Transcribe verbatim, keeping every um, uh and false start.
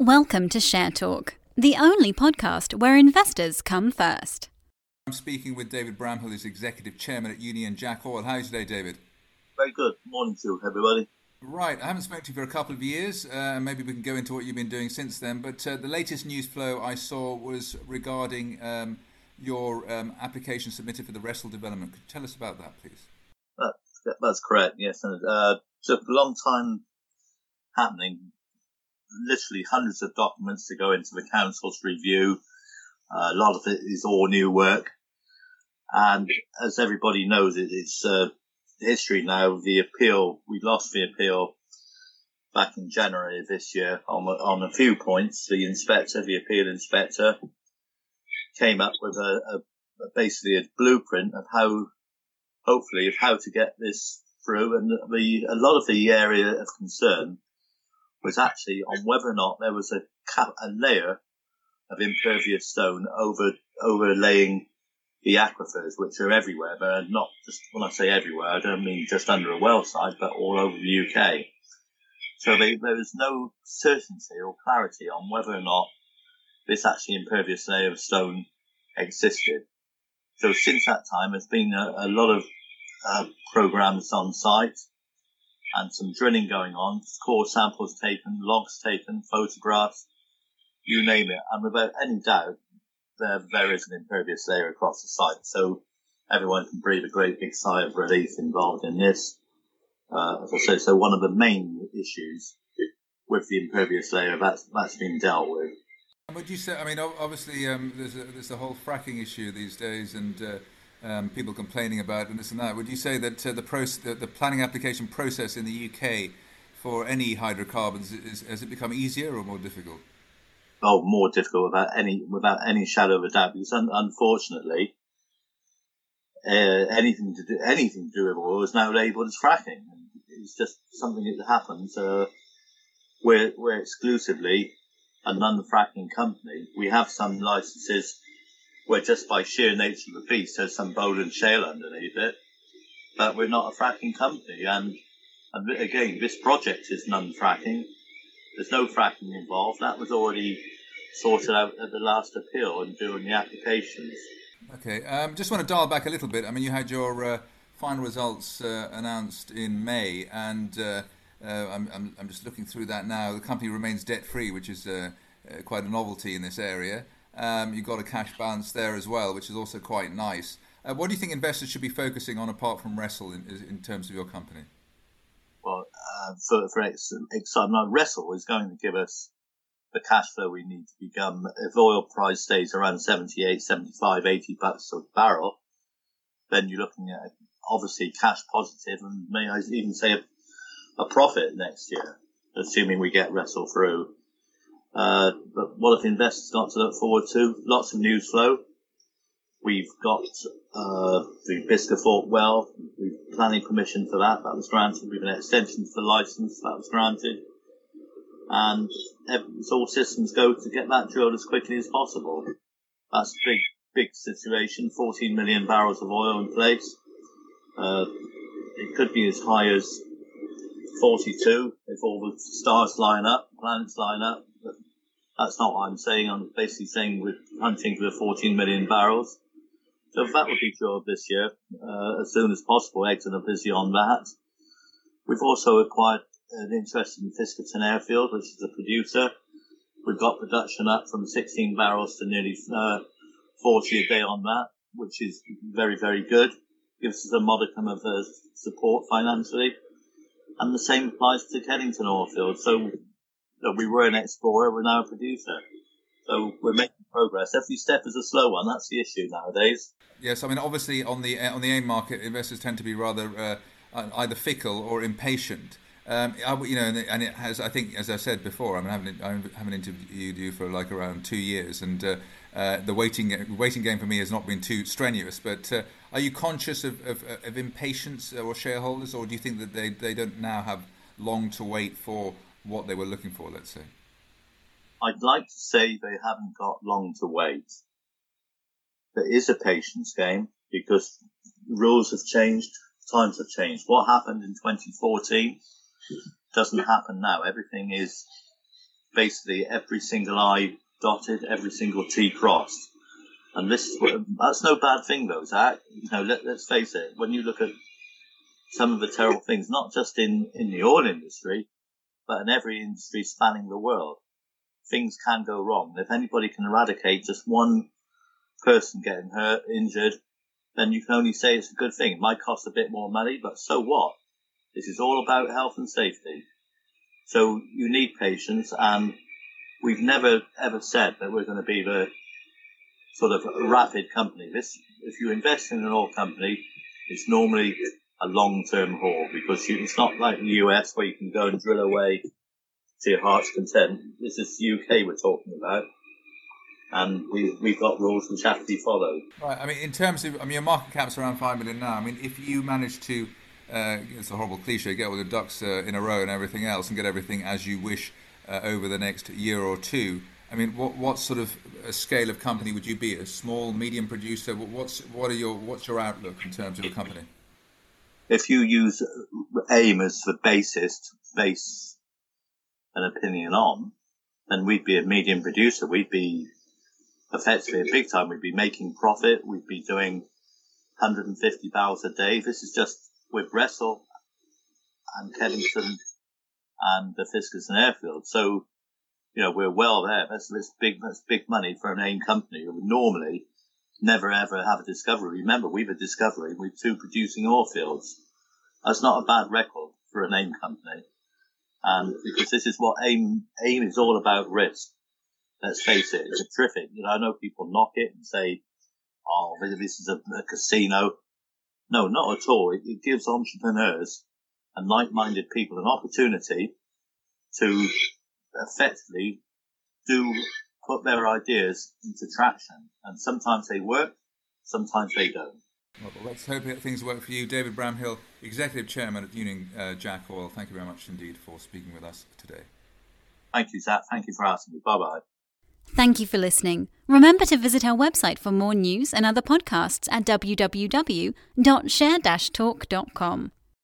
Welcome to Share Talk, the only podcast where investors come first. I'm speaking with David Bramhill, who's Executive Chairman at Union Jack Oil. How are you today, David? Very good. Morning to everybody. Right, I haven't spoken to you for a couple of years, uh, and maybe we can go into what you've been doing since then, but uh, the latest news flow I saw was regarding um, your um, application submitted for the Wrestle development. Could you tell us about that, please? That's, that's correct, yes. And uh, took a long time happening, literally hundreds of documents to go into the council's review. Uh, a lot of it is all new work. And as everybody knows, it, it's uh, history now. The appeal, we lost the appeal back in January of this year on, on a few points. The inspector, the appeal inspector, came up with a, a, a basically a blueprint of how, hopefully, of how to get this through. And the, a lot of the area of concern was actually on whether or not there was a, cap, a layer of impervious stone over overlaying the aquifers, which are everywhere, but not just, when I say everywhere, I don't mean just under a well site, but all over the U K. So they, there was no certainty or clarity on whether or not this actually impervious layer of stone existed. So since that time, there's been a, a lot of uh, programs on site and some drilling going on, core samples taken, logs taken, photographs, you name it. And without any doubt, there, there is an impervious layer across the site. So everyone can breathe a great big sigh of relief involved in this. Uh, as I say, so one of the main issues with the impervious layer, that's, that's been dealt with. Would you say, I mean, obviously um, there's, a, there's the whole fracking issue these days and uh, um, people complaining about and this and that. Would you say that uh, the, proce- the, the planning application process in the U K for any hydrocarbons, is, has it become easier or more difficult? Oh, more difficult without any without any shadow of a doubt. Because un- unfortunately, uh, anything to do anything to do with oil is now labelled as fracking. It's just something that happens. Uh, we're we're exclusively a non-fracking company. We have some licences where just by sheer nature of the beast there's some Boland shale underneath it, but we're not a fracking company. And and again, this project is non-fracking. There's no fracking involved. That was already sorted out at the last appeal and during the applications. Okay, um, just want to dial back a little bit. I mean, you had your uh, final results uh, announced in May, and uh, uh, I'm, I'm, I'm just looking through that now. The company remains debt-free, which is uh, uh, quite a novelty in this area. Um, you've got a cash balance there as well, which is also quite nice. Uh, what do you think investors should be focusing on apart from Wrestle in, in terms of your company? Well, uh, for, for excitement, Wrestle is going to give us the cash flow we need to become, if oil price stays around seventy-eight, seventy-five, eighty bucks a barrel, then you're looking at obviously cash positive and may I even say a, a profit next year, assuming we get Wrestle through. Uh, but what have investors got to look forward to? Lots of news flow. We've got uh, the Biscafort well. We've planning permission for that. That was granted. We've an extension to the licence. That was granted. And it's all systems go to get that drilled as quickly as possible. That's a big, big situation. fourteen million barrels of oil in place. Uh, it could be as high as forty-two if all the stars line up, planets line up. But that's not what I'm saying. I'm basically saying we're hunting for the fourteen million barrels. So that would be drilled this year, uh, as soon as possible. Exxon are busy on that. We've also acquired an interest in Fiskerton Airfield, which is a producer. We've got production up from sixteen barrels to nearly uh, forty a day on that, which is very, very good. Gives us a modicum of uh, support financially. And the same applies to Kennington Oilfield. So uh, we were an explorer, we're now a producer. So we're making progress. Every step is a slow one. That's the issue nowadays. Yes, I mean, obviously on the on the AIM market, investors tend to be rather uh, either fickle or impatient. Um, you know, and it has. I think, as I said before, I mean, I haven't, I haven't interviewed you for like around two years, and uh, uh, the waiting waiting game for me has not been too strenuous. But uh, are you conscious of, of, of impatience or shareholders, or do you think that they, they don't now have long to wait for what they were looking for? Let's say. I'd like to say they haven't got long to wait. There is a patience game because rules have changed, times have changed. What happened in twenty fourteen doesn't happen now. Everything is basically every single I dotted, every single T crossed. And this is what, that's no bad thing though, Zach. You know, let, let's face it, when you look at some of the terrible things, not just in, in the oil industry, but in every industry spanning the world, things can go wrong. If anybody can eradicate just one person getting hurt, injured, then you can only say it's a good thing. It might cost a bit more money, but so what? This is all about health and safety. So you need patience, and we've never ever said that we're going to be the sort of rapid company. This, if you invest in an oil company, it's normally a long-term haul, because you, it's not like the U S where you can go and drill away to your heart's content. This is the U K we're talking about, and we, we've got rules which have to be followed. Right. I mean, in terms of, I mean, your market cap's around five million now. I mean, if you manage to, uh, it's a horrible cliche, get all the ducks uh, in a row and everything else, and get everything as you wish uh, over the next year or two, I mean, what what sort of a scale of company would you be? A small, medium producer? What's what are your what's your outlook in terms of a company? If you use AIM as the basis to base an opinion on, then we'd be a medium producer. We'd be effectively a big time. We'd be making profit. We'd be doing one hundred fifty barrels a day. This is just with Wrestle and Kevington and the Fiskars and Airfield. So, you know, we're well there. That's, that's big, that's big money for an AIM company who would normally never ever have a discovery. Remember, we've a discovery with two producing oil fields. That's not a bad record for an AIM company. And because this is what AIM, AIM is all about, risk. Let's face it, it's a terrific, you know, I know people knock it and say, oh, this is a, a casino. No, not at all. It, it gives entrepreneurs and like-minded people an opportunity to effectively do, put their ideas into traction. And sometimes they work, sometimes they don't. Well, let's hope that things work for you. David Bramhill, Executive Chairman at Union uh, Jack Oil, thank you very much indeed for speaking with us today. Thank you, Zach. Thank you for asking me. Bye-bye. Thank you for listening. Remember to visit our website for more news and other podcasts at w w w dot share dash talk dot com.